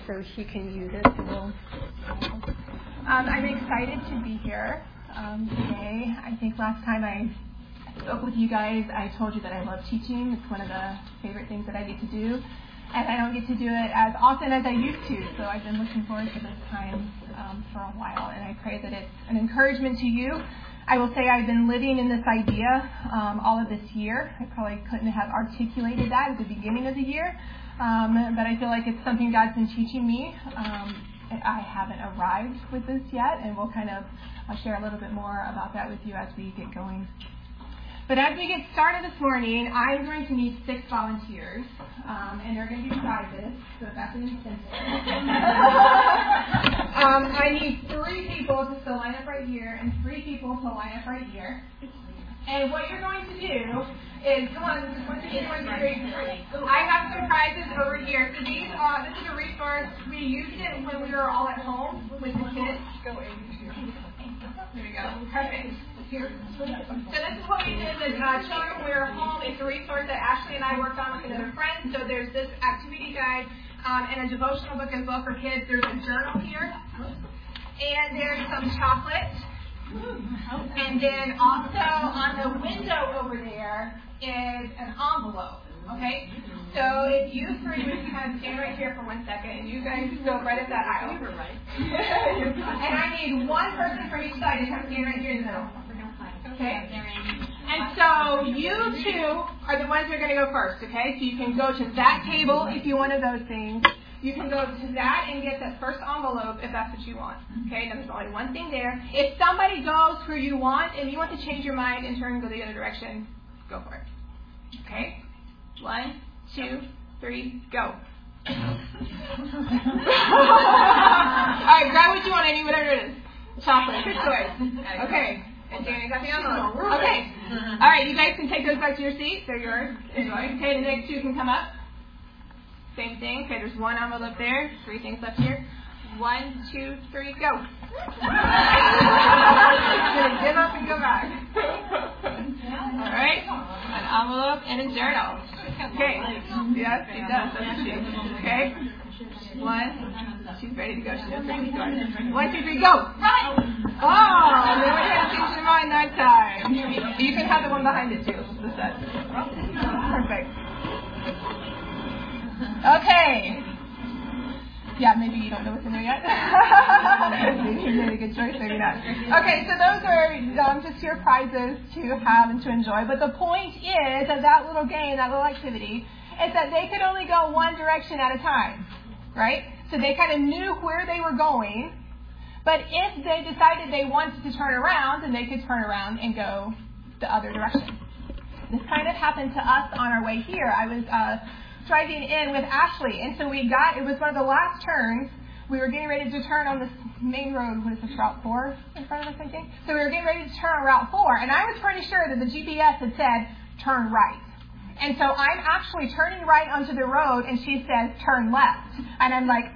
so she can use it. I'm excited to be here today. I think last time I spoke with you guys, I told you that I love teaching. It's one of the favorite things that I get to do. And I don't get to do it as often as I used to, so I've been looking forward to this time for a while, and I pray that it's an encouragement to you. I will say I've been living in this idea all of this year. I probably couldn't have articulated that at the beginning of the year, but I feel like it's something God's been teaching me. I haven't arrived with this yet, and I'll share a little bit more about that with you as we get going. But as we get started this morning, I'm going to need 6 volunteers, and they're going to be prizes, so that's an incentive. I need 3 people to line up right here, and 3 people to line up right here. And what you're going to do is, come on, this is 1, 2, 3. I have some prizes over here. So this is a resource. We used it when we were all at home with the kids. There we go. Perfect. Here. So this is what we did as children when we were home. It's a resource that Ashley and I worked on with another friend. So there's this activity guide and a devotional book as well for kids. There's a journal here. And there's some chocolate. And then also on the window over there is an envelope. Okay? So if you 3 would kind of stand right here for 1 second, and you guys go right up that aisle. Right. And I need 1 person from each side to come stand right here in the middle. Okay? And so you 2 are the ones who are going to go first, okay? So you can go to that table if you want one of those things. You can go to that and get that first envelope if that's what you want. Okay? Now there's only 1 thing there. If somebody goes who you want and you want to change your mind and turn and go the other direction, go for it. Okay? 1, 2, 3, go. All right, grab what you want, Amy, whatever it is. Chocolate, good choice. Okay. And Danny got the envelope. Okay. All right, you guys can take those back to your seats. They're yours. Enjoy. Okay, the next 2 can come up. Same thing. Okay, there's 1 envelope there. 3 things left here. 1, 2, 3, go. Gonna give up and go back. All right. An envelope and a journal. Okay. Yes, she does. Doesn't she? Okay. 1. She's ready to go. She knows where she's going. 1, 2, 3, go. Oh, and then we're going to change your mind that time. You can have the one behind it too. Perfect. Okay. Yeah, maybe you don't know what's in there yet. Maybe you made a good choice, maybe not. Okay, so those are just your prizes to have and to enjoy. But the point is of that little game, that little activity, is that they could only go one direction at a time, right? So they kind of knew where they were going. But if they decided they wanted to turn around, then they could turn around and go the other direction. This kind of happened to us on our way here. I was driving in with Ashley, and so it was one of the last turns. We were getting ready to turn on this main road. What is this, Route 4 in front of us, I think? So we were getting ready to turn on Route 4, and I was pretty sure that the GPS had said, turn right. And so I'm actually turning right onto the road, and she says, turn left. And I'm like,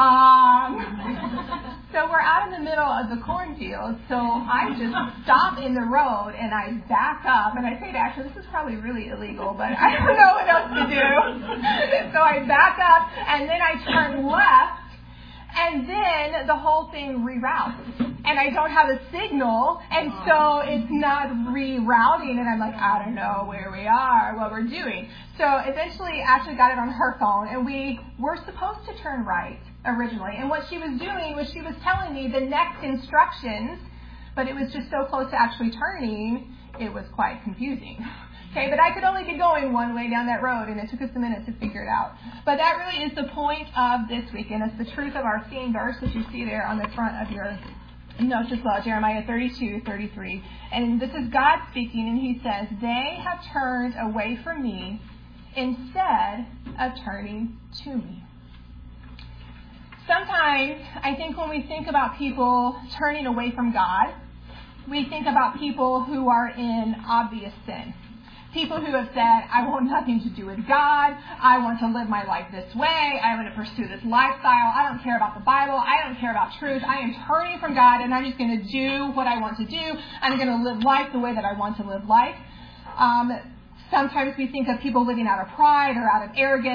So we're out in the middle of the cornfield, so I just stop in the road, and I back up, and I say to Ashley, this is probably really illegal, but I don't know what else to do. So I back up, and then I turn left, and then the whole thing reroutes. And I don't have a signal, and so it's not rerouting, and I'm like, I don't know where we are, what we're doing. So eventually Ashley got it on her phone, and we were supposed to turn right originally. And what she was doing was she was telling me the next instructions, but it was just so close to actually turning, it was quite confusing. Okay, but I could only get going one way down that road, and it took us a minute to figure it out. But that really is the point of this week, and it's the truth of our theme verse that you see there on the front of your notes as well, Jeremiah 32:33. And this is God speaking, and he says, they have turned away from me instead of turning to me. Sometimes, I think when we think about people turning away from God, we think about people who are in obvious sin. People who have said, I want nothing to do with God. I want to live my life this way. I want to pursue this lifestyle. I don't care about the Bible. I don't care about truth. I am turning from God, and I'm just going to do what I want to do. I'm going to live life the way that I want to live life. Sometimes we think of people living out of pride or out of arrogance.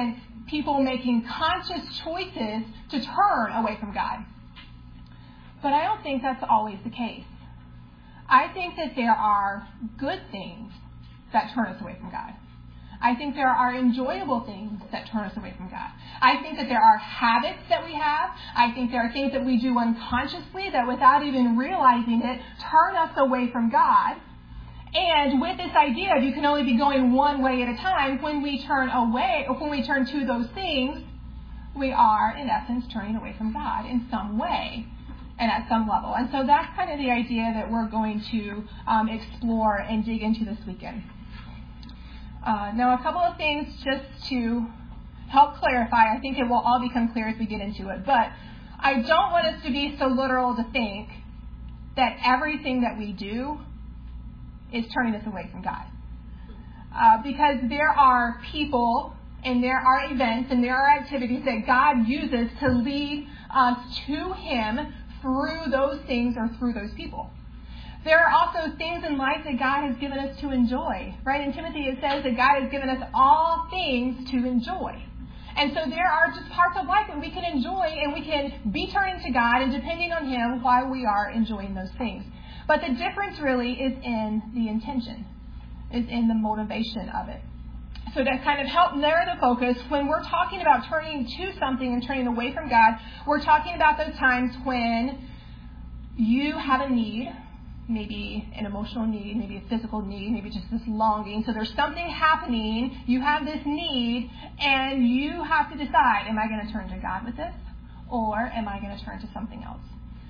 people making conscious choices to turn away from God. But I don't think that's always the case. I think that there are good things that turn us away from God. I think there are enjoyable things that turn us away from God. I think that there are habits that we have. I think there are things that we do unconsciously that without even realizing it turn us away from God. And with this idea of you can only be going one way at a time, when we turn away, or when we turn to those things, we are, in essence, turning away from God in some way and at some level. And so that's kind of the idea that we're going to explore and dig into this weekend. Now, a couple of things just to help clarify. I think it will all become clear as we get into it. But I don't want us to be so literal to think that everything that we do is turning us away from God. Because there are people and there are events and there are activities that God uses to lead us to Him through those things or through those people. There are also things in life that God has given us to enjoy, right? In Timothy it says that God has given us all things to enjoy. And so there are just parts of life that we can enjoy and we can be turning to God and depending on Him while we are enjoying those things. But the difference really is in the intention, is in the motivation of it. So to kind of help narrow the focus, when we're talking about turning to something and turning away from God, we're talking about those times when you have a need, maybe an emotional need, maybe a physical need, maybe just this longing. So there's something happening, you have this need, and you have to decide, am I going to turn to God with this, or am I going to turn to something else?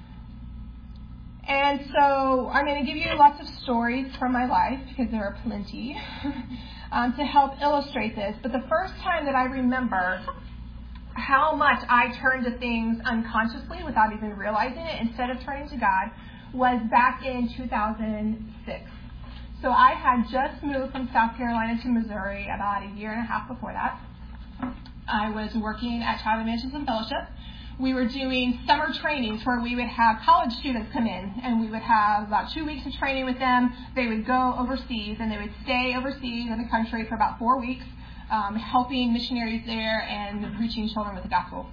And so I'm going to give you lots of stories from my life, because there are plenty, to help illustrate this. But the first time that I remember how much I turned to things unconsciously without even realizing it, instead of turning to God, was back in 2006. So I had just moved from South Carolina to Missouri about a year and a half before that. I was working at Child Evangelism Fellowship. We were doing summer trainings where we would have college students come in, and we would have about 2 weeks of training with them. They would go overseas, and they would stay overseas in the country for about 4 weeks, helping missionaries there and reaching children with the gospel.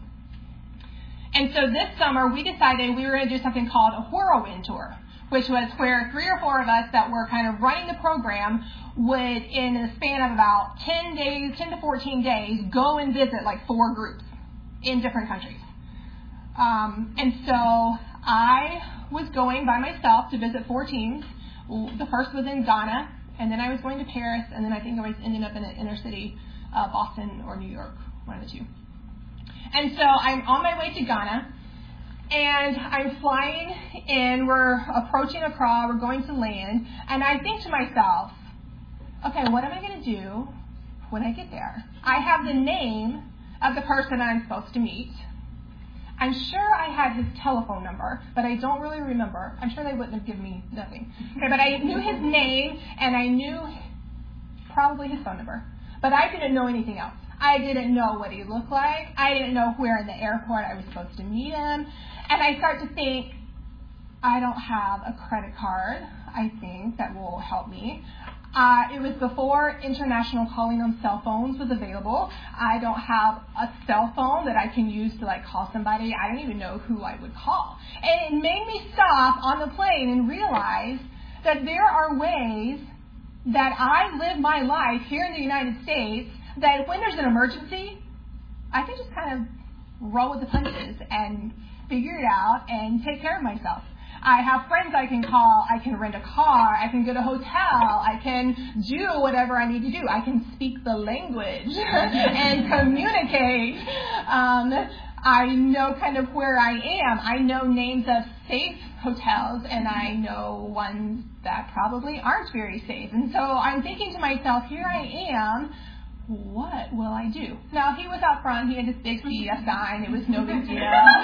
And so this summer, we decided we were going to do something called a whirlwind tour, which was where 3 or 4 of us that were kind of running the program would, in a span of about 10 to 14 days, go and visit like 4 groups in different countries. And so I was going by myself to visit 4 teams. The first was in Ghana, and then I was going to Paris, and then I think I was ending up in an inner city, Boston or New York, one of the two. And so I'm on my way to Ghana, and I'm flying in. We're approaching Accra. We're going to land. And I think to myself, okay, what am I going to do when I get there? I have the name of the person I'm supposed to meet. I'm sure I had his telephone number, but I don't really remember. I'm sure they wouldn't have given me nothing. Okay, but I knew his name, and I knew probably his phone number. But I didn't know anything else. I didn't know what he looked like. I didn't know where in the airport I was supposed to meet him. And I start to think, I don't have a credit card, I think, that will help me. It was before international calling on cell phones was available. I don't have a cell phone that I can use to call somebody. I don't even know who I would call. And it made me stop on the plane and realize that there are ways that I live my life here in the United States that when there's an emergency, I can just kind of roll with the punches and figure it out and take care of myself. I have friends I can call, I can rent a car, I can get a hotel, I can do whatever I need to do. I can speak the language and communicate. I know kind of where I am. I know names of safe hotels, and I know ones that probably aren't very safe. And so I'm thinking to myself, here I am. What will I do? Now, he was out front. He had this big CES sign. It was no big deal.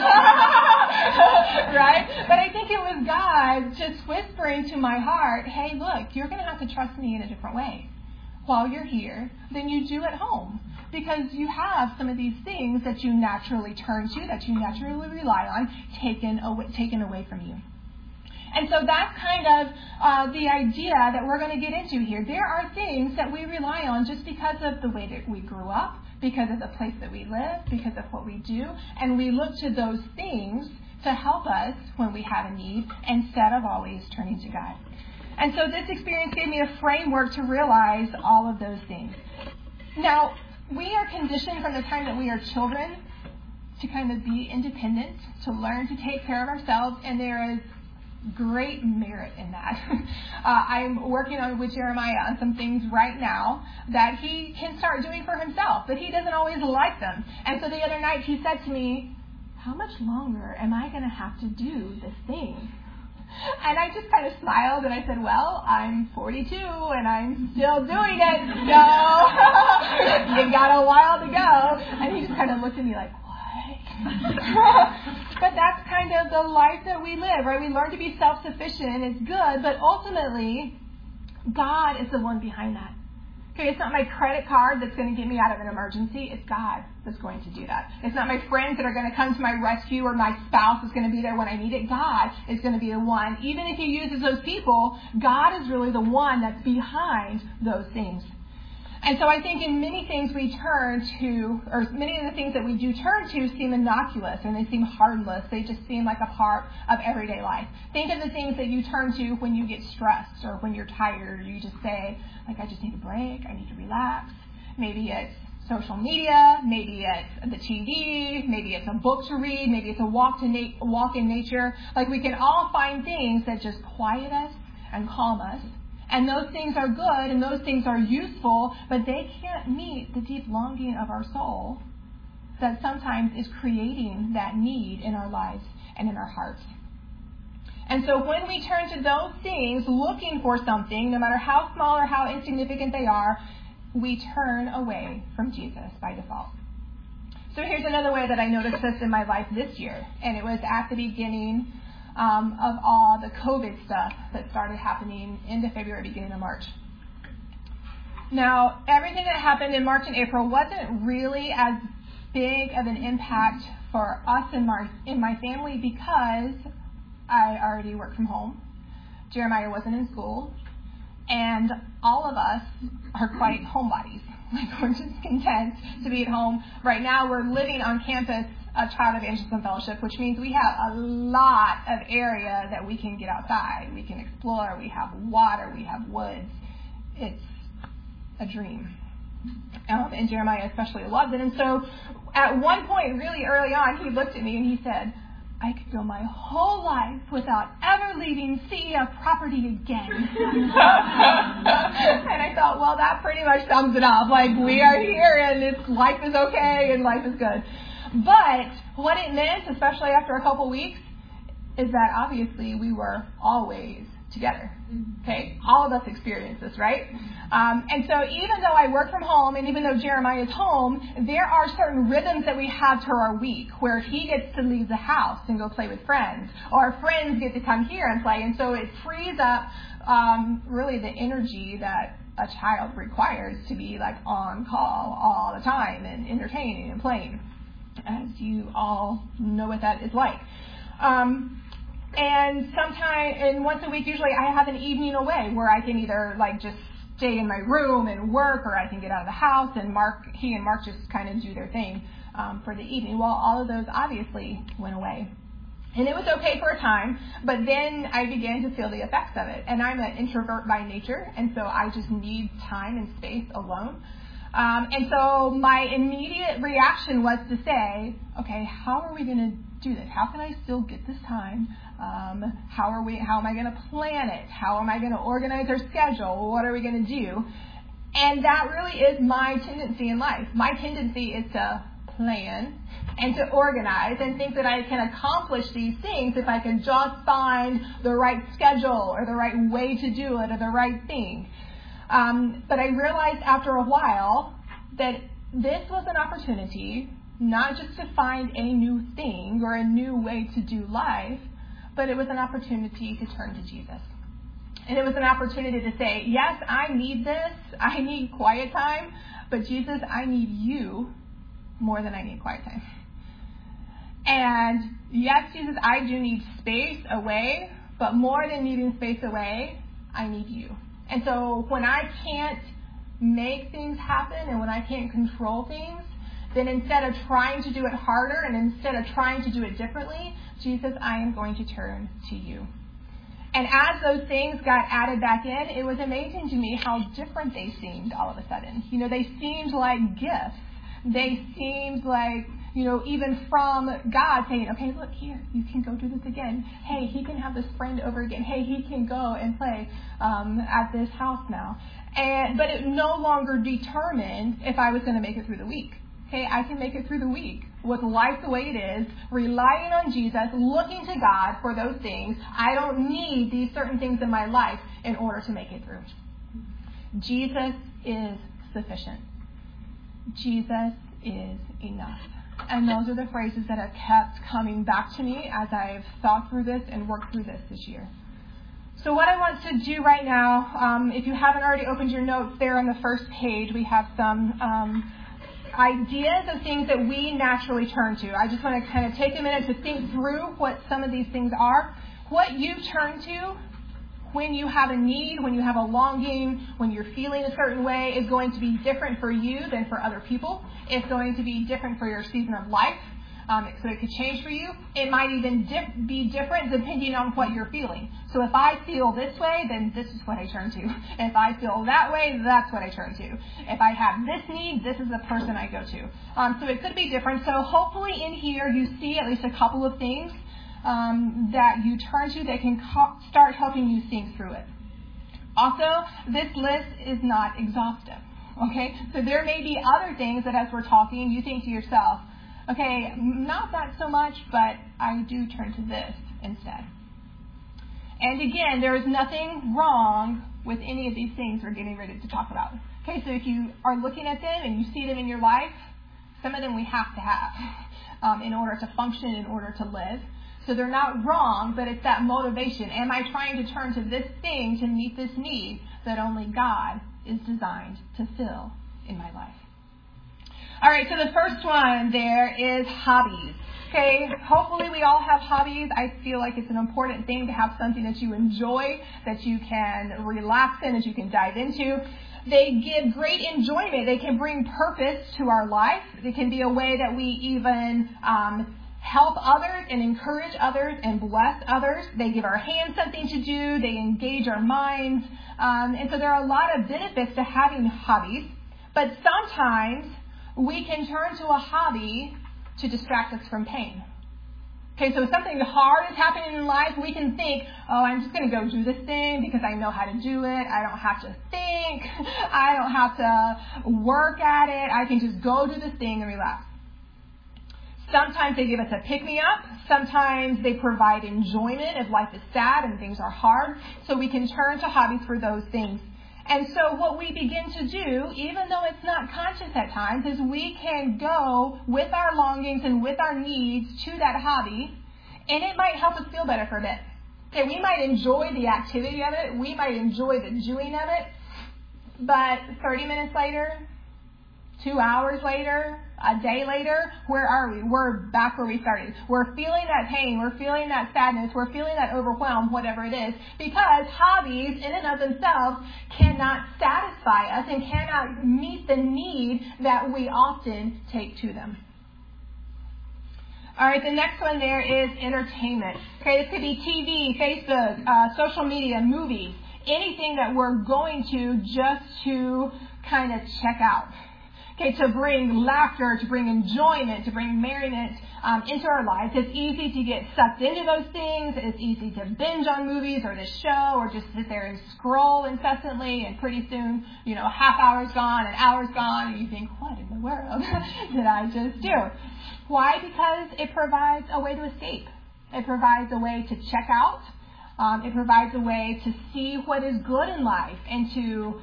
Right? But I think it was God just whispering to my heart, hey, look, you're going to have to trust me in a different way while you're here than you do at home. Because you have some of these things that you naturally turn to, that you naturally rely on, taken away from you. And so that's kind of the idea that we're going to get into here. There are things that we rely on just because of the way that we grew up, because of the place that we live, because of what we do, and we look to those things to help us when we have a need instead of always turning to God. And so this experience gave me a framework to realize all of those things. Now, we are conditioned from the time that we are children to kind of be independent, to learn to take care of ourselves, and there is great merit in that. I'm working with Jeremiah on some things right now that he can start doing for himself, but he doesn't always like them. And so the other night he said to me, how much longer am I going to have to do this thing? And I just kind of smiled and I said, well, I'm 42 and I'm still doing it. No, you got a while to go. And he just kind of looked at me like, but that's kind of the life that we live, right? We learn to be self-sufficient and it's good, but ultimately, God is the one behind that. Okay, it's not my credit card that's going to get me out of an emergency. It's God that's going to do that. It's not my friends that are going to come to my rescue or my spouse is going to be there when I need it. God is going to be the one. Even if he uses those people, God is really the one that's behind those things. And so I think in many things we turn to, or many of the things that we do turn to seem innocuous and they seem harmless. They just seem like a part of everyday life. Think of the things that you turn to when you get stressed or when you're tired. Or you just say, like, I just need a break. I need to relax. Maybe it's social media. Maybe it's the TV. Maybe it's a book to read. Maybe it's a walk in nature. Like, we can all find things that just quiet us and calm us. And those things are good and those things are useful, but they can't meet the deep longing of our soul that sometimes is creating that need in our lives and in our hearts. And so when we turn to those things looking for something, no matter how small or how insignificant they are, we turn away from Jesus by default. So here's another way that I noticed this in my life this year, and it was at the beginning of all the COVID stuff that started happening into February, beginning of March. Now, everything that happened in March and April wasn't really as big of an impact for us in my family because I already worked from home. Jeremiah wasn't in school. And all of us are quite homebodies. Like, we're just content to be at home. Right now, we're living on campus of Child Evangelism Fellowship, which means we have a lot of area that we can get outside. We can explore. We have water. We have woods. It's a dream. And Jeremiah especially loved it. And so at one point, really early on, he looked at me and he said, I could go my whole life without ever leaving CEF property again. And I thought, well, that pretty much sums it up. Like, we are here and life is okay and life is good. But what it meant, especially after a couple weeks, is that obviously we were always together. Okay? All of us experience this, right? And so even though I work from home and even though Jeremiah is home, there are certain rhythms that we have to our week where he gets to leave the house and go play with friends, or our friends get to come here and play. And so it frees up really the energy that a child requires to be like on call all the time and entertaining and playing, as you all know what that is like. And once a week, usually I have an evening away where I can either like just stay in my room and work, or I can get out of the house and he and Mark just kind of do their thing for the evening. Well, all of those obviously went away. And it was okay for a time, but then I began to feel the effects of it. And I'm an introvert by nature, and so I just need time and space alone. And so my immediate reaction was to say, okay, how are we going to do this? How can I still get this time? How am I going to plan it? How am I going to organize our schedule? What are we going to do? And that really is my tendency in life. My tendency is to plan and to organize and think that I can accomplish these things if I can just find the right schedule or the right way to do it or the right thing. But I realized after a while that this was an opportunity not just to find a new thing or a new way to do life, but it was an opportunity to turn to Jesus. And it was an opportunity to say, yes, I need this. I need quiet time. But Jesus, I need you more than I need quiet time. And yes, Jesus, I do need space away. But more than needing space away, I need you. And so when I can't make things happen and when I can't control things, then instead of trying to do it harder and instead of trying to do it differently, Jesus, I am going to turn to you. And as those things got added back in, it was amazing to me how different they seemed all of a sudden. They seemed like gifts. They seemed like, even from God saying, okay, look here, you can go do this again. Hey, he can have this friend over again. Hey, he can go and play at this house now. But it no longer determined if I was going to make it through the week. Okay, I can make it through the week with life the way it is, relying on Jesus, looking to God for those things. I don't need these certain things in my life in order to make it through. Jesus is sufficient. Jesus is enough. And those are the phrases that have kept coming back to me as I've thought through this and worked through this year. So what I want to do right now, if you haven't already opened your notes there on the first page, we have some ideas of things that we naturally turn to. I just want to kind of take a minute to think through what some of these things are. What you turn to when you have a need, when you have a longing, when you're feeling a certain way is going to be different for you than for other people. It's going to be different for your season of life. So it could change for you. It might even be different depending on what you're feeling. So if I feel this way, then this is what I turn to. If I feel that way, that's what I turn to. If I have this need, this is the person I go to. So it could be different. So hopefully in here you see at least a couple of things that you turn to that can start helping you think through it. Also, this list is not exhaustive. Okay? So there may be other things that as we're talking, you think to yourself, okay, not that so much, but I do turn to this instead. And again, there is nothing wrong with any of these things we're getting ready to talk about. Okay, so if you are looking at them and you see them in your life, some of them we have to have in order to function, in order to live. So they're not wrong, but it's that motivation. Am I trying to turn to this thing to meet this need that only God is designed to fill in my life? All right, so the first one there is hobbies. Okay, hopefully we all have hobbies. I feel like it's an important thing to have something that you enjoy, that you can relax in, that you can dive into. They give great enjoyment. They can bring purpose to our life. They can be a way that we even help others and encourage others and bless others. They give our hands something to do. They engage our minds. And so there are a lot of benefits to having hobbies. But sometimes we can turn to a hobby to distract us from pain. Okay, so if something hard is happening in life, we can think, oh, I'm just going to go do this thing because I know how to do it. I don't have to think. I don't have to work at it. I can just go do this thing and relax. Sometimes they give us a pick-me-up. Sometimes they provide enjoyment if life is sad and things are hard. So we can turn to hobbies for those things. And so what we begin to do, even though it's not conscious at times, is we can go with our longings and with our needs to that hobby, and it might help us feel better for a bit. Okay, we might enjoy the activity of it. We might enjoy the doing of it. But 30 minutes later, 2 hours later, a day later, where are we? We're back where we started. We're feeling that pain. We're feeling that sadness. We're feeling that overwhelm, whatever it is, because hobbies in and of themselves cannot satisfy us and cannot meet the need that we often take to them. All right, the next one there is entertainment. Okay, this could be TV, Facebook, social media, movies, anything that we're going to just to kind of check out. Okay, to bring laughter, to bring enjoyment, to bring merriment into our lives. It's easy to get sucked into those things. It's easy to binge on movies or this show or just sit there and scroll incessantly, and pretty soon, a half hour's gone, an hour's gone, and you think, what in the world did I just do? Why? Because it provides a way to escape. It provides a way to check out. It provides a way to see what is good in life and to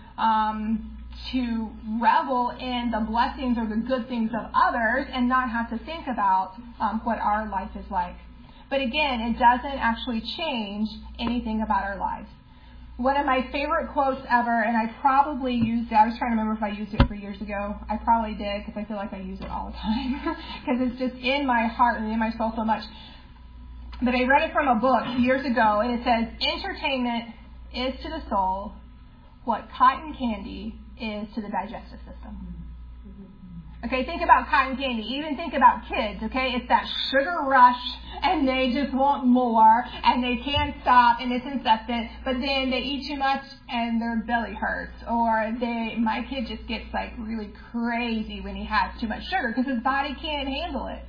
revel in the blessings or the good things of others and not have to think about what our life is like. But again, it doesn't actually change anything about our lives. One of my favorite quotes ever, and I probably used it, I was trying to remember if I used it 3 years ago. I probably did, because I feel like I use it all the time, because it's just in my heart and in my soul so much. But I read it from a book years ago, and it says, entertainment is to the soul what cotton candy is to the digestive system. Okay, think about cotton candy. Even think about kids, okay? It's that sugar rush, and they just want more, and they can't stop, and it's incessant, but then they eat too much, and their belly hurts. Or my kid just gets like really crazy when he has too much sugar, because his body can't handle it.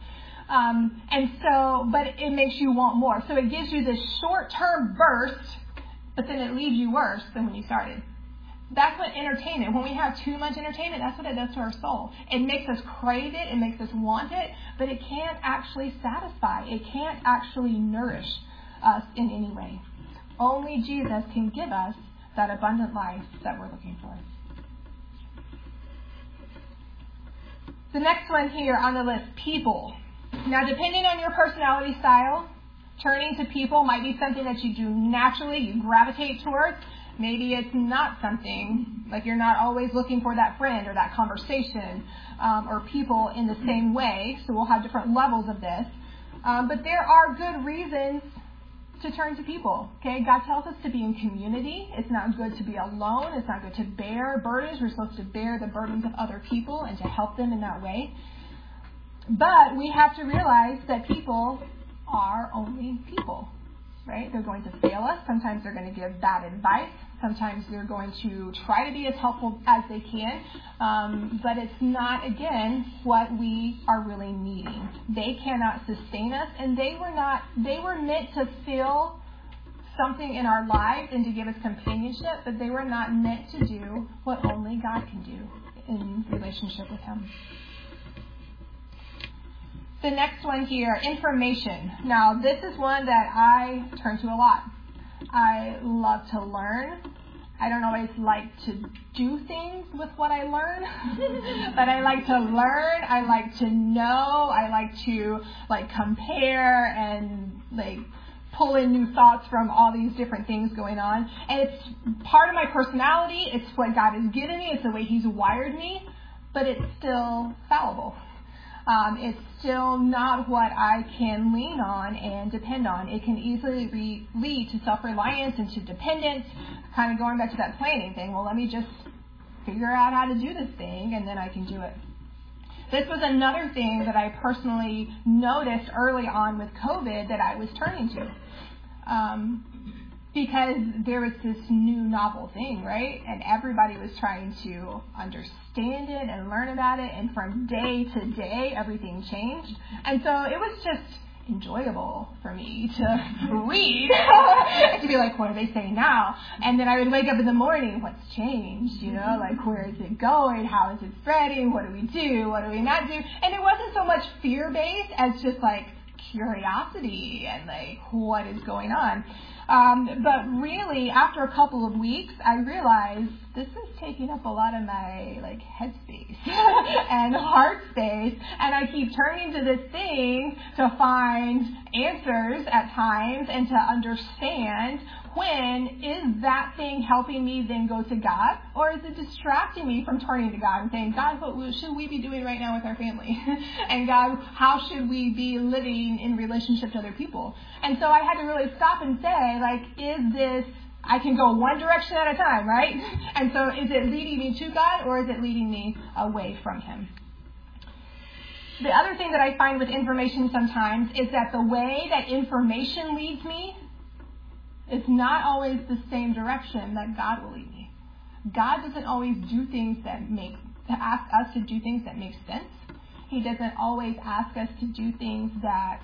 But it makes you want more. So it gives you this short-term burst, but then it leaves you worse than when you started. That's what entertainment, when we have too much entertainment, that's what it does to our soul. It makes us crave it, it makes us want it, but it can't actually satisfy. It can't actually nourish us in any way. Only Jesus can give us that abundant life that we're looking for. The next one here on the list, people. Now, depending on your personality style, turning to people might be something that you do naturally, you gravitate towards. Maybe it's not something, like you're not always looking for that friend or that conversation or people in the same way. So we'll have different levels of this. But there are good reasons to turn to people. Okay, God tells us to be in community. It's not good to be alone. It's not good to bear burdens. We're supposed to bear the burdens of other people and to help them in that way. But we have to realize that people are only people. Right? They're going to fail us. Sometimes they're going to give bad advice. Sometimes they're going to try to be as helpful as they can. But it's not, again, what we are really needing. They cannot sustain us, and they were meant to fill something in our lives and to give us companionship, but they were not meant to do what only God can do in relationship with Him. The next one here, information. Now, this is one that I turn to a lot. I love to learn. I don't always like to do things with what I learn, but I like to learn. I like to know. I like to compare and pull in new thoughts from all these different things going on. And it's part of my personality. It's what God has given me. It's the way He's wired me, but it's still fallible. It's still not what I can lean on and depend on. It can easily lead to self-reliance and to dependence, kind of going back to that planning thing. Well, let me just figure out how to do this thing, and then I can do it. This was another thing that I personally noticed early on with COVID that I was turning to. Because there was this new novel thing, right? And everybody was trying to understand it and learn about it. And from day to day, everything changed. And so it was just enjoyable for me to read, to be like, what are they saying now? And then I would wake up in the morning, what's changed? Where is it going? How is it spreading? What do we do? What do we not do? And it wasn't so much fear-based as just curiosity and what is going on. But really, after a couple of weeks, I realized this is taking up a lot of my head space and heart space, and I keep turning to this thing to find answers at times and to understand when is that thing helping me then go to God, or is it distracting me from turning to God and saying, God, what should we be doing right now with our family? And God, how should we be living in relationship to other people? And so I had to really stop and say, is this, I can go one direction at a time, right? And so is it leading me to God, or is it leading me away from Him? The other thing that I find with information sometimes is that the way that information leads me is not always the same direction that God will lead me. God doesn't always do things ask us to do things that make sense. He doesn't always ask us to do things that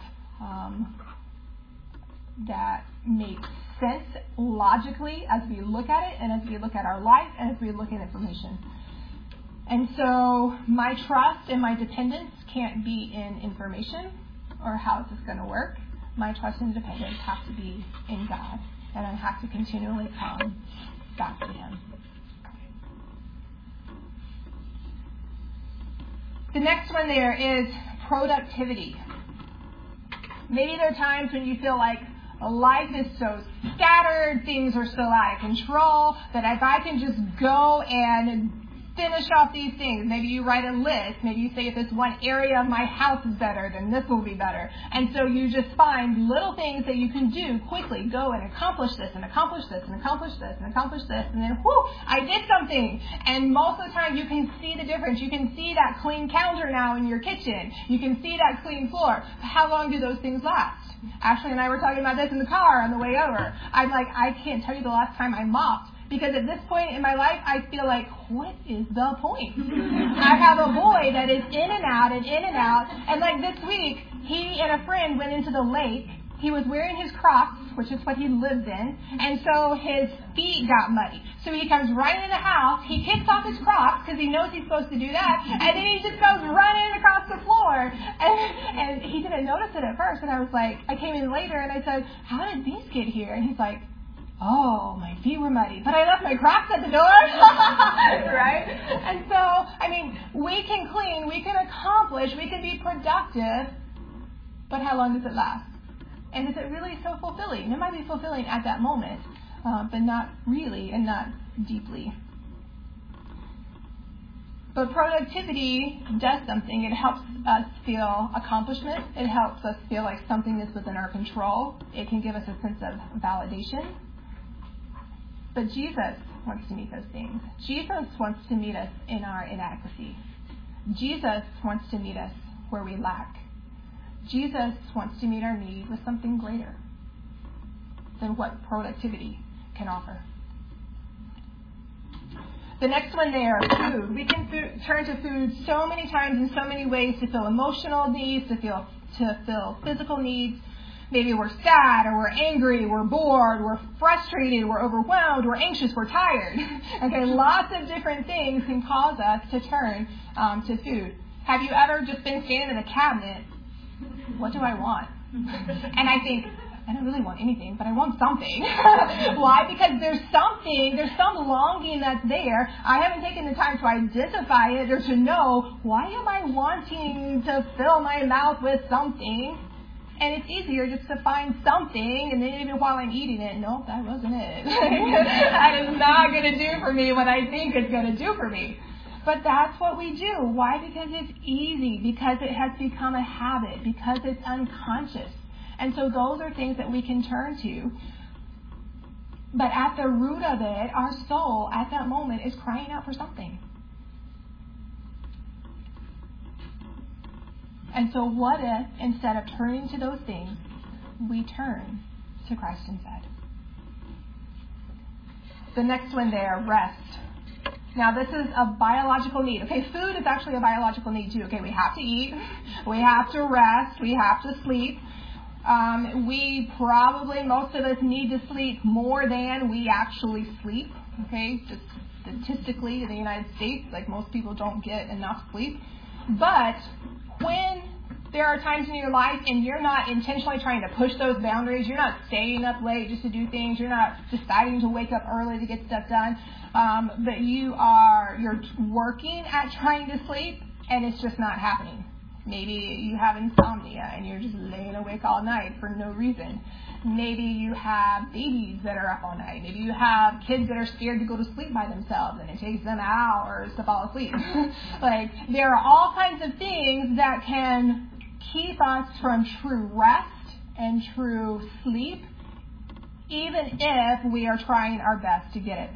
make sense logically as we look at it and as we look at our life and as we look at information. And so my trust and my dependence can't be in information or how is this going to work. My trust and dependence have to be in God, and I have to continually come back to Him. The next one there is productivity. Maybe there are times when you feel like life is so scattered, things are so out of control, that if I can just go and finish off these things. Maybe you write a list. Maybe you say, if this one area of my house is better, then this will be better. And so you just find little things that you can do quickly. Go and accomplish this and accomplish this and accomplish this and accomplish this. And then, I did something. And most of the time you can see the difference. You can see that clean counter now in your kitchen. You can see that clean floor. How long do those things last? Ashley and I were talking about this in the car on the way over. I'm like, I can't tell you the last time I mopped. Because at this point in my life, I feel like, what is the point? I have a boy that is in and out and in and out. And like this week, he and a friend went into the lake. He was wearing his Crocs, which is what he lives in. And so his feet got muddy. So he comes right in the house. He kicks off his Crocs because he knows he's supposed to do that. And then he just goes running across the floor. And he didn't notice it at first. And I was like, I came in later and I said, how did these get here? And he's like, oh, my feet were muddy, but I left my Crocs at the door, right? And so, I mean, we can clean, we can accomplish, we can be productive, but how long does it last? And is it really so fulfilling? It might be fulfilling at that moment, but not really and not deeply. But productivity does something. It helps us feel accomplishment. It helps us feel like something is within our control. It can give us a sense of validation. But Jesus wants to meet those things. Jesus wants to meet us in our inadequacy. Jesus wants to meet us where we lack. Jesus wants to meet our need with something greater than what productivity can offer. The next one there, food. We can turn to food so many times in so many ways to fill emotional needs, to fill physical needs. Maybe we're sad or we're angry, we're bored, we're frustrated, we're overwhelmed, we're anxious, we're tired. Okay, lots of different things can cause us to turn to food. Have you ever just been standing in a cabinet? What do I want? And I think, I don't really want anything, but I want something. Why? Because there's some longing that's there. I haven't taken the time to identify it or to know, why am I wanting to fill my mouth with something? And it's easier just to find something, and then even while I'm eating it, nope, that wasn't it. That is not going to do for me what I think it's going to do for me. But that's what we do. Why? Because it's easy, because it has become a habit, because it's unconscious. And so those are things that we can turn to. But at the root of it, our soul at that moment is crying out for something. And so what if, instead of turning to those things, we turn to Christ instead? The next one there, rest. Now, this is a biological need. Okay, food is actually a biological need too. Okay, we have to eat, we have to rest, we have to sleep. We probably, most of us need to sleep more than we actually sleep. Okay, just statistically in the United States, like most people don't get enough sleep. But when there are times in your life and you're not intentionally trying to push those boundaries, you're not staying up late just to do things, you're not deciding to wake up early to get stuff done, but you're working at trying to sleep and it's just not happening. Maybe you have insomnia and you're just laying awake all night for no reason. Maybe you have babies that are up all night. Maybe you have kids that are scared to go to sleep by themselves and it takes them hours to fall asleep. Like, there are all kinds of things that can keep us from true rest and true sleep, even if we are trying our best to get it.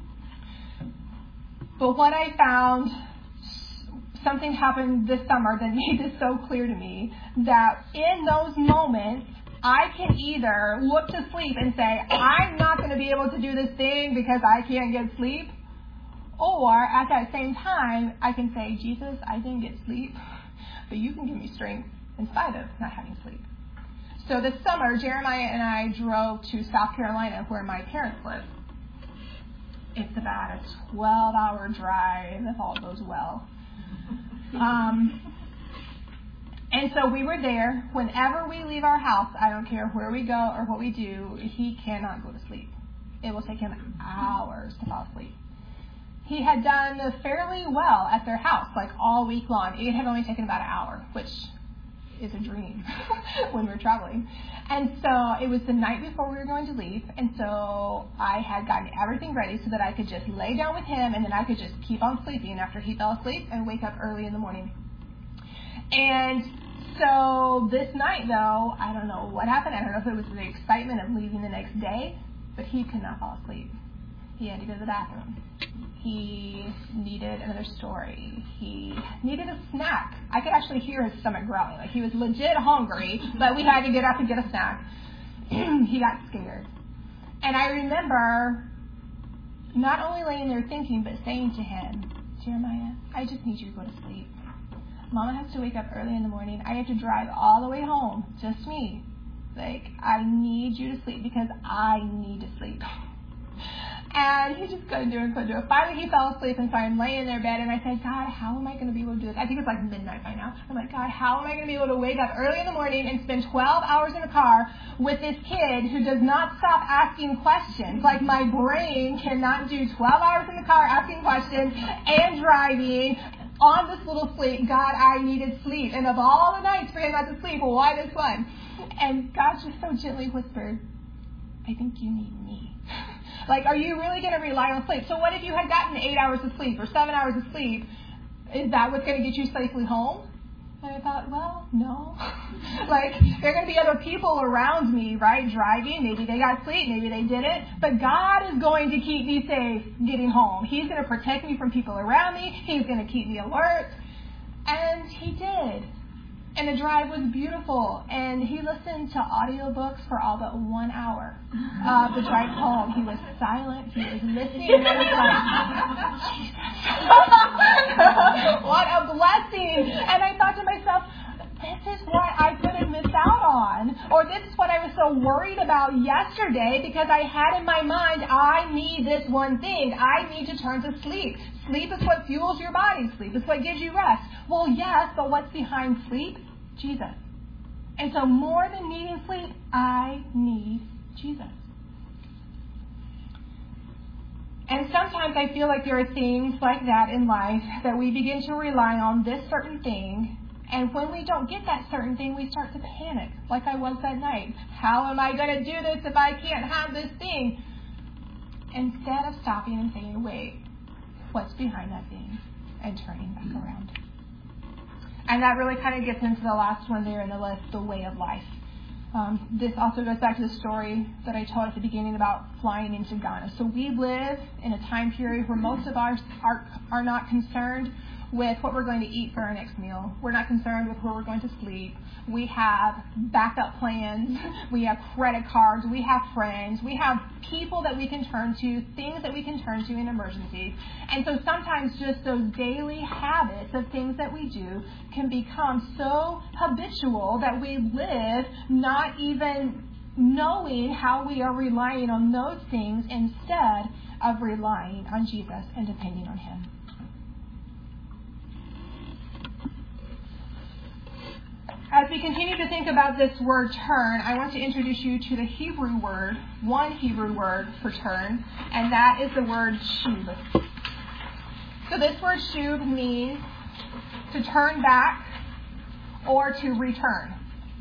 But what I found, something happened this summer that made this so clear to me, that in those moments, I can either look to sleep and say, I'm not going to be able to do this thing because I can't get sleep. Or at that same time, I can say, Jesus, I didn't get sleep, but you can give me strength in spite of not having sleep. So this summer, Jeremiah and I drove to South Carolina where my parents live. It's about a 12-hour drive if all goes well. And so we were there. Whenever we leave our house, I don't care where we go or what we do, he cannot go to sleep. It will take him hours to fall asleep. He had done fairly well at their house, like all week long. It had only taken about an hour, which is a dream when we're traveling. And so it was the night before we were going to leave, and so I had gotten everything ready so that I could just lay down with him, and then I could just keep on sleeping after he fell asleep and wake up early in the morning. And so this night, though, I don't know what happened. I don't know if it was the excitement of leaving the next day, but he could not fall asleep. He had to go to the bathroom. He needed another story. He needed a snack. I could actually hear his stomach growling. Like, he was legit hungry, but we had to get up and get a snack. He got scared. And I remember not only laying there thinking, but saying to him, Jeremiah, I just need you to go to sleep. Mama has to wake up early in the morning. I have to drive all the way home, just me. Like, I need you to sleep because I need to sleep. And he just couldn't do it, couldn't do it. Finally, he fell asleep, and so I'm laying in their bed, and I said, God, how am I going to be able to do this? I think it's like midnight by now. I'm like, God, how am I going to be able to wake up early in the morning and spend 12 hours in the car with this kid who does not stop asking questions? Like, my brain cannot do 12 hours in the car asking questions and driving on this little sleep. God, I needed sleep. And of all the nights for him not to sleep, why this one? And God just so gently whispered, I think you need me. Like, are you really going to rely on sleep? So what if you had gotten 8 hours of sleep or 7 hours of sleep? Is that what's going to get you safely home? And I thought, well, no. Like, there are going to be other people around me, right, driving. Maybe they got sleep. Maybe they didn't. But God is going to keep me safe getting home. He's going to protect me from people around me. He's going to keep me alert. And he did. And the drive was beautiful. And he listened to audiobooks for all but 1 hour of the drive home. He was silent. He was listening. And I was like, Jesus. What a blessing. And I thought to myself, this is what I could have missed out on. Or this is what I was so worried about yesterday because I had in my mind, I need this one thing. I need to turn to sleep. Sleep is what fuels your body. Sleep is what gives you rest. Well, yes, but what's behind sleep? Jesus. And so more than needing sleep, I need Jesus. And sometimes I feel like there are things like that in life that we begin to rely on this certain thing. And when we don't get that certain thing, we start to panic, like I was that night. How am I going to do this if I can't have this thing? Instead of stopping and saying, wait, what's behind that thing? And turning back around. And that really kind of gets into the last one there in the list, the way of life. This also goes back to the story that I told at the beginning about flying into Ghana. So we live in a time period where most of us are not concerned with what we're going to eat for our next meal. We're not concerned with where we're going to sleep. We have backup plans. We have credit cards. We have friends. We have people that we can turn to, things that we can turn to in emergencies. And so sometimes just those daily habits of things that we do can become so habitual that we live not even knowing how we are relying on those things instead of relying on Jesus and depending on Him. As we continue to think about this word turn, I want to introduce you to the Hebrew word, one Hebrew word for turn, and that is the word shub. So this word shub means to turn back or to return.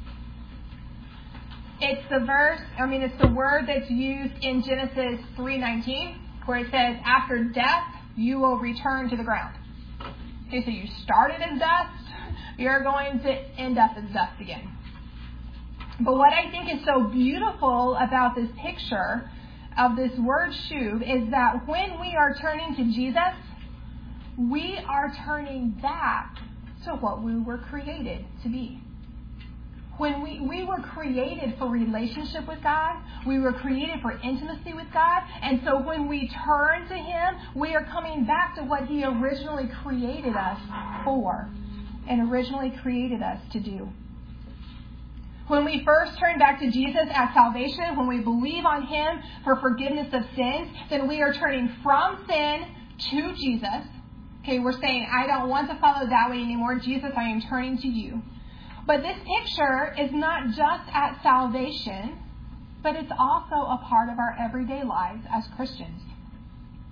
It's the word that's used in Genesis 3:19, where it says, after death, you will return to the ground. Okay, so you started as dust, you're going to end up as dust again. But what I think is so beautiful about this picture of this word shub is that when we are turning to Jesus, we are turning back to what we were created to be. When we were created for relationship with God, we were created for intimacy with God, and so when we turn to Him, we are coming back to what He originally created us for and originally created us to do. When we first turn back to Jesus at salvation, when we believe on Him for forgiveness of sins, then we are turning from sin to Jesus. Okay, we're saying, I don't want to follow that way anymore. Jesus, I am turning to you. But this picture is not just at salvation, but it's also a part of our everyday lives as Christians.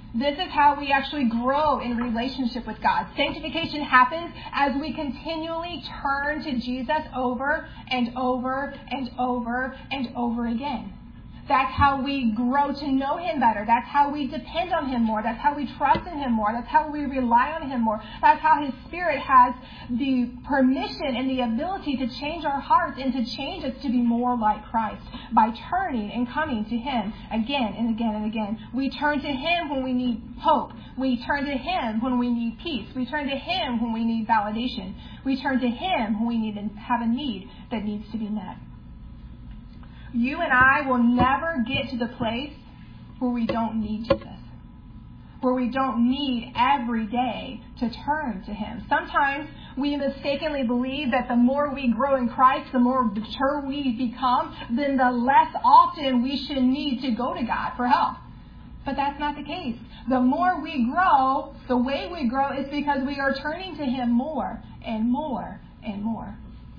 This is how we actually grow in relationship with God. Sanctification happens as we continually turn to Jesus over and over and over and over again. That's how we grow to know Him better. That's how we depend on Him more. That's how we trust in Him more. That's how we rely on Him more. That's how His Spirit has the permission and the ability to change our hearts and to change us to be more like Christ by turning and coming to Him again and again and again. We turn to Him when we need hope. We turn to Him when we need peace. We turn to Him when we need validation. We turn to Him when we need to have a need that needs to be met. You and I will never get to the place where we don't need Jesus, where we don't need every day to turn to Him. Sometimes we mistakenly believe that the more we grow in Christ, the more mature we become, then the less often we should need to go to God for help. But that's not the case. The more we grow, the way we grow is because we are turning to Him more and more and more.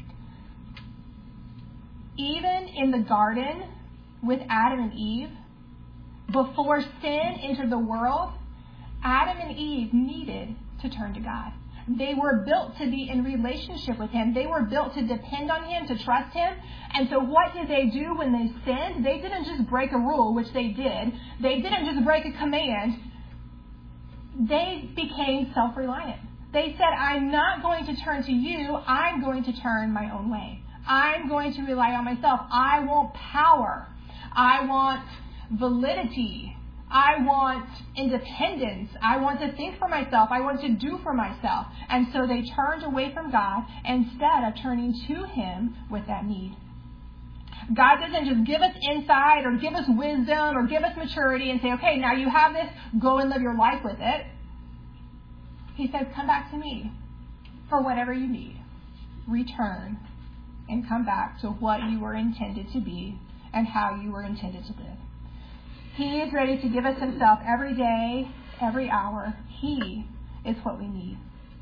Even in the garden with Adam and Eve, before sin entered the world, Adam and Eve needed to turn to God. They were built to be in relationship with Him. They were built to depend on Him, to trust Him. And so what did they do when they sinned? They didn't just break a rule, which they did. They didn't just break a command. They became self-reliant. They said, I'm not going to turn to you. I'm going to turn my own way. I'm going to rely on myself. I want power. I want validity. I want independence. I want to think for myself. I want to do for myself. And so they turned away from God instead of turning to Him with that need. God doesn't just give us insight or give us wisdom or give us maturity and say, okay, now you have this, go and live your life with it. He says, come back to me for whatever you need. Return and come back to what you were intended to be and how you were intended to live. He is ready to give us Himself every day, every hour. He is what we need.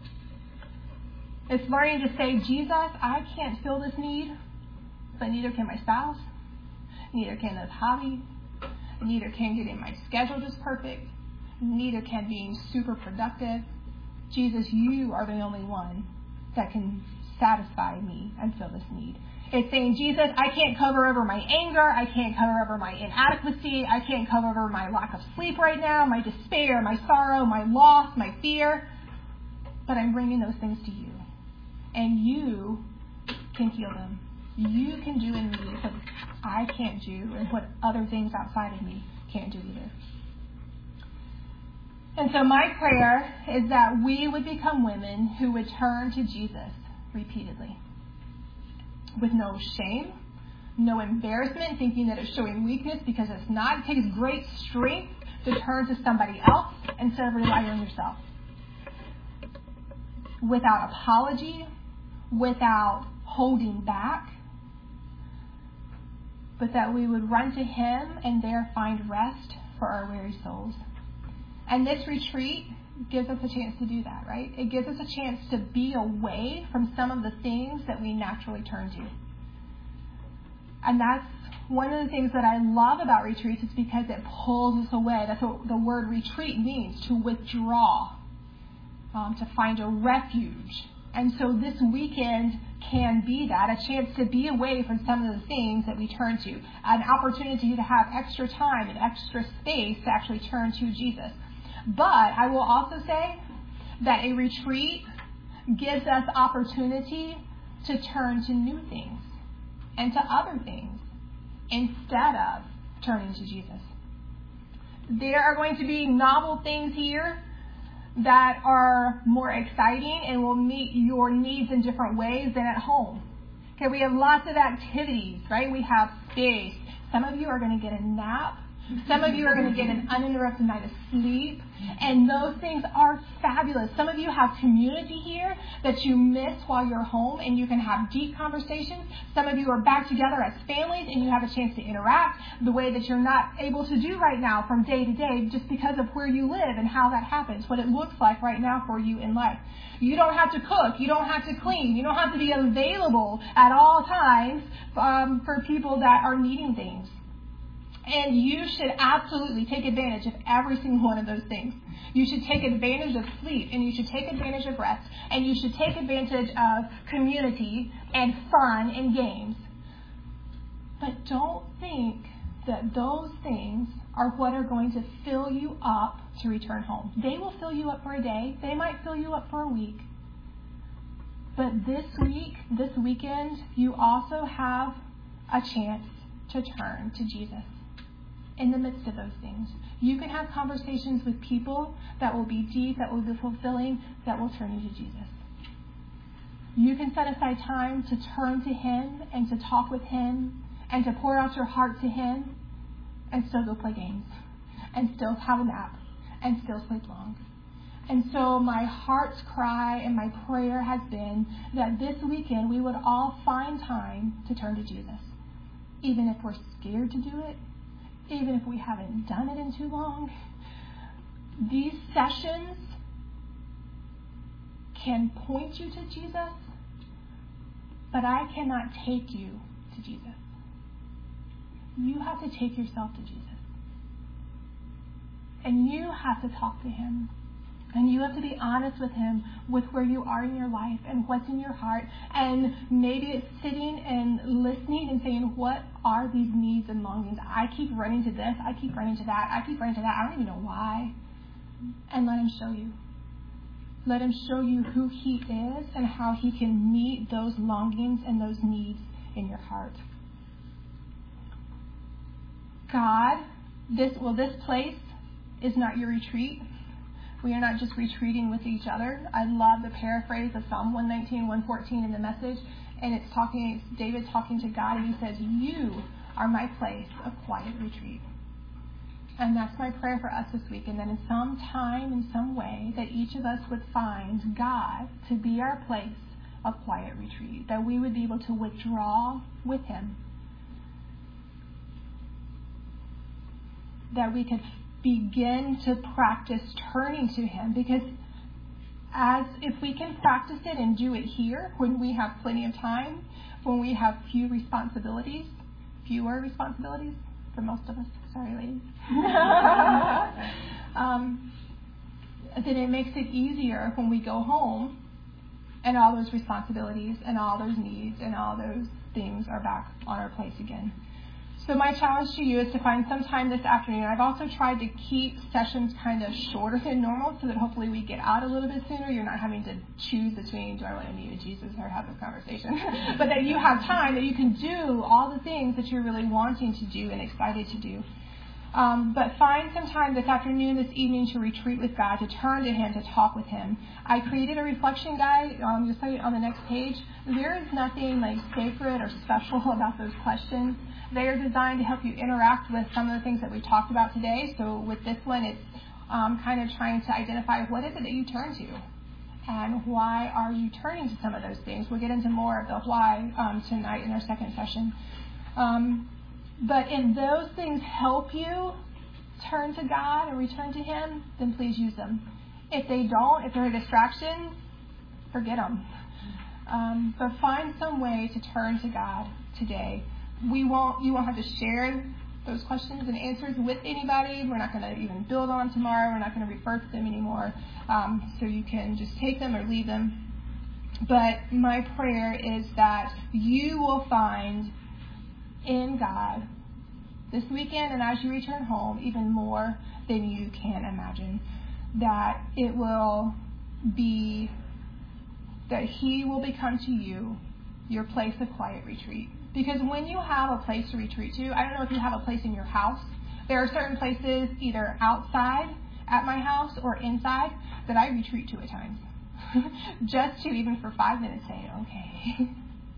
It's learning to say, Jesus, I can't fill this need, but neither can my spouse, neither can this hobby, neither can getting my schedule just perfect, neither can being super productive. Jesus, you are the only one that can satisfy me and fill this need. It's saying, Jesus, I can't cover over my anger. I can't cover over my inadequacy. I can't cover over my lack of sleep right now, my despair, my sorrow, my loss, my fear. But I'm bringing those things to you. And you can heal them. You can do in me what I can't do and what other things outside of me can't do either. And so my prayer is that we would become women who would turn to Jesus repeatedly, with no shame, no embarrassment, thinking that it's showing weakness, because it's not. It takes great strength to turn to somebody else instead of relying on yourself. Without apology, without holding back, but that we would run to Him and there find rest for our weary souls. And this retreat gives us a chance to do that, right? It gives us a chance to be away from some of the things that we naturally turn to. And that's one of the things that I love about retreats, is because it pulls us away. That's what the word retreat means, to withdraw, to find a refuge. And so this weekend can be that, a chance to be away from some of the things that we turn to, an opportunity to have extra time and extra space to actually turn to Jesus. But I will also say that a retreat gives us opportunity to turn to new things and to other things instead of turning to Jesus. There are going to be novel things here that are more exciting and will meet your needs in different ways than at home. Okay, we have lots of activities, right? We have space. Some of you are going to get a nap. Some of you are going to get an uninterrupted night of sleep. And those things are fabulous. Some of you have community here that you miss while you're home, and you can have deep conversations. Some of you are back together as families, and you have a chance to interact the way that you're not able to do right now from day to day, just because of where you live and how that happens, what it looks like right now for you in life. You don't have to cook. You don't have to clean. You don't have to be available at all times for people that are needing things. And you should absolutely take advantage of every single one of those things. You should take advantage of sleep, and you should take advantage of rest, and you should take advantage of community and fun and games. But don't think that those things are what are going to fill you up to return home. They will fill you up for a day. They might fill you up for a week. But this weekend, you also have a chance to turn to Jesus. In the midst of those things, you can have conversations with people that will be deep, that will be fulfilling, that will turn you to Jesus. You can set aside time to turn to Him and to talk with Him and to pour out your heart to Him and still go play games and still have a nap and still sleep long. And so my heart's cry and my prayer has been that this weekend we would all find time to turn to Jesus, even if we're scared to do it, even if we haven't done it in too long. These sessions can point you to Jesus, but I cannot take you to Jesus. You have to take yourself to Jesus. And you have to talk to Him. And you have to be honest with Him with where you are in your life and what's in your heart. And maybe it's sitting and listening and saying, what are these needs and longings? I keep running to this. I keep running to that. I keep running to that. I don't even know why. And let Him show you. Let Him show you who He is and how He can meet those longings and those needs in your heart. God, this place is not your retreat. We are not just retreating with each other. I love the paraphrase of Psalm 119, 114 in the Message. And it's David talking to God, and he says, you are my place of quiet retreat. And that's my prayer for us this week. And that in some time, in some way, that each of us would find God to be our place of quiet retreat. That we would be able to withdraw with Him. That we could begin to practice turning to Him, because if we can practice it and do it here when we have plenty of time, when we have fewer responsibilities for most of us, sorry ladies, then it makes it easier when we go home and all those responsibilities and all those needs and all those things are back on our place again. So my challenge to you is to find some time this afternoon. I've also tried to keep sessions kind of shorter than normal so that hopefully we get out a little bit sooner. You're not having to choose between, do I want to meet with Jesus or have a conversation? But that you have time, that you can do all the things that you're really wanting to do and excited to do. But find some time this afternoon, this evening, to retreat with God, to turn to Him, to talk with Him. I created a reflection guide. You'll see it on the next page. There is nothing like sacred or special about those questions. They are designed to help you interact with some of the things that we talked about today. So with this one, it's kind of trying to identify what is it that you turn to and why are you turning to some of those things. We'll get into more of the why tonight in our second session. But if those things help you turn to God and return to Him, then please use them. If they don't, if they're a distraction, forget them. But find some way to turn to God today. You won't have to share those questions and answers with anybody. We're not going to even build on tomorrow. We're not going to refer to them anymore. So you can just take them or leave them. But my prayer is that you will find in God this weekend and as you return home even more than you can imagine. That it will be that He will become to you your place of quiet retreat. Because when you have a place to retreat to, I don't know if you have a place in your house. There are certain places either outside at my house or inside that I retreat to at times. Just to even for 5 minutes say, okay,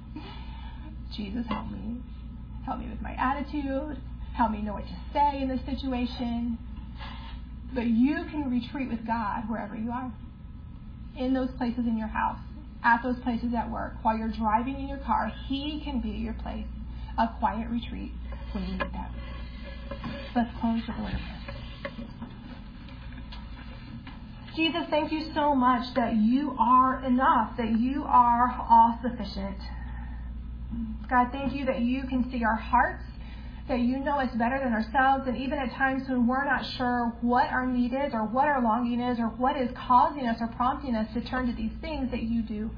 Jesus, help me. Help me with my attitude. Help me know what to say in this situation. But you can retreat with God wherever you are. In those places in your house. At those places at work, while you're driving in your car, He can be your place of quiet retreat when you need that. Let's close with a word of prayer. Jesus, thank you so much that you are enough, that you are all sufficient. God, thank you that you can see our hearts, that you know us better than ourselves, and even at times when we're not sure what our need is or what our longing is or what is causing us or prompting us to turn to these things, that you do.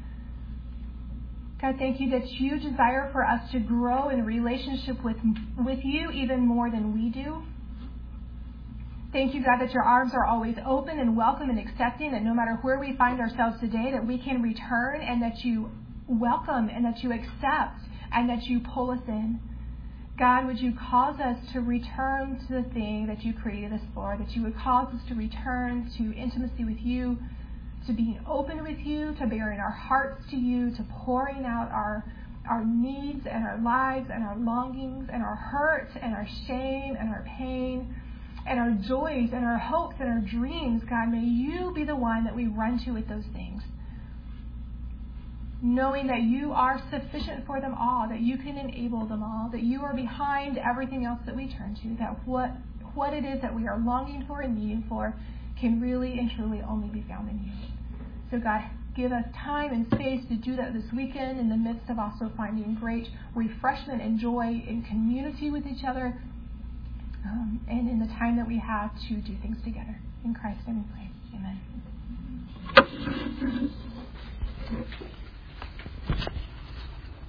God, thank you that you desire for us to grow in relationship with you even more than we do. Thank you, God, that your arms are always open and welcome and accepting, that no matter where we find ourselves today, that we can return, and that you welcome and that you accept and that you pull us in. God, would you cause us to return to the thing that you created us for, that you would cause us to return to intimacy with you, to being open with you, to bearing our hearts to you, to pouring out our needs and our lives and our longings and our hurt and our shame and our pain and our joys and our hopes and our dreams. God, may you be the one that we run to with those things, knowing that you are sufficient for them all, that you can enable them all, that you are behind everything else that we turn to, that what it is that we are longing for and needing for can really and truly only be found in you. So God, give us time and space to do that this weekend, in the midst of also finding great refreshment and joy in community with each other, and in the time that we have to do things together. In Christ's name we pray. Amen.